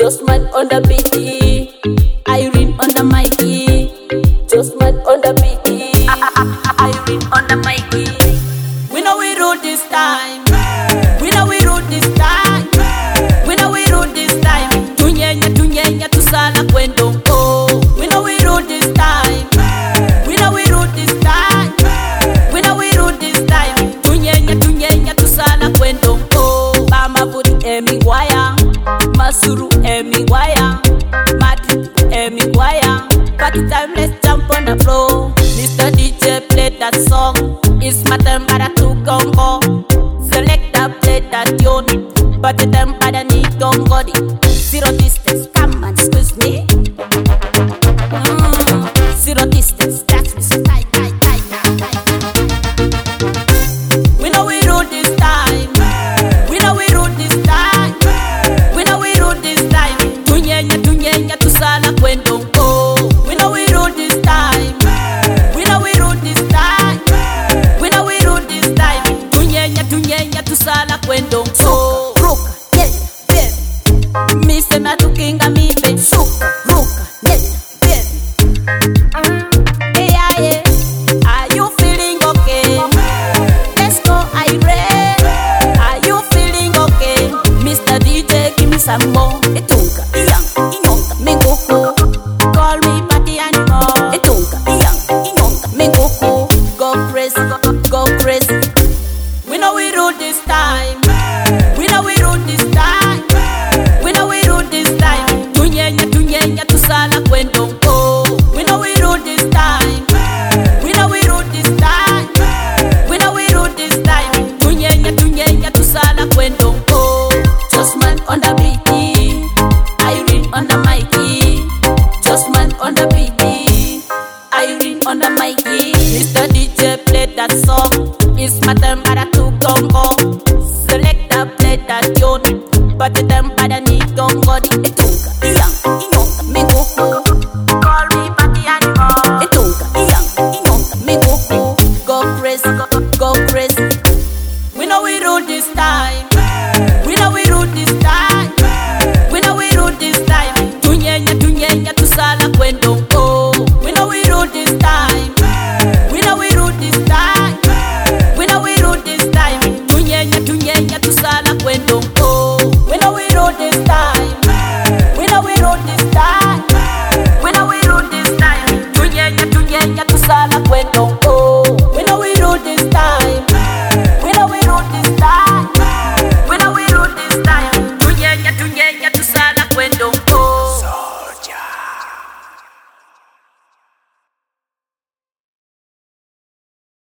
Just man on the beaty, Irene on the mic. Just man on the beaty, Irene on the mic. We know we rule this time. We know we rule this time. We know we rule this time. Tunyenya tusala kwendongo. We know we rule this time. We know we rule this time. We know we rule this time. Tunyenya tusala kwendongo. Bama budi emigwaya, Masuru emigwaya, Madrid emigwaya. Party time, let's jump on the floor. Mr. DJ play that song. It's my time to go. Select that, play that tune. Party time, need gongo. Zero distance, come and squeeze me. Zero distance, that's me so tight. We know we rule this time. We know we rule this time. We know we rule this time. Tunyenya tusala kwendongo. We know we rule this time. We know we rule this time. We know we rule this time. Tunyenya tusala kwendongo. Ruka, yeah, baby. Me say na tukinga me be shuka. Ruka, yeah, baby. Yeah. Are you feeling okay? Let's go, Irene. Are you feeling okay? Mr. DJ, give me some more. Etunka, inyonka, menguku. Call me party animal. Etunka, inyonka, menguku. Go crazy. We know we rule this time. We know we rule this time. We know we rule this time. Tunyenya tusala kwendongo. We know we rule this time. We know we rule this time. We know we rule this time. Tunyenya tusala kwendongo. Just man on the beaty, Irene on the mic. Just man on the beaty, Irene on the mic. Mr. DJ play that song. It's my time to go. Select that, play that tune. But the time need gongo.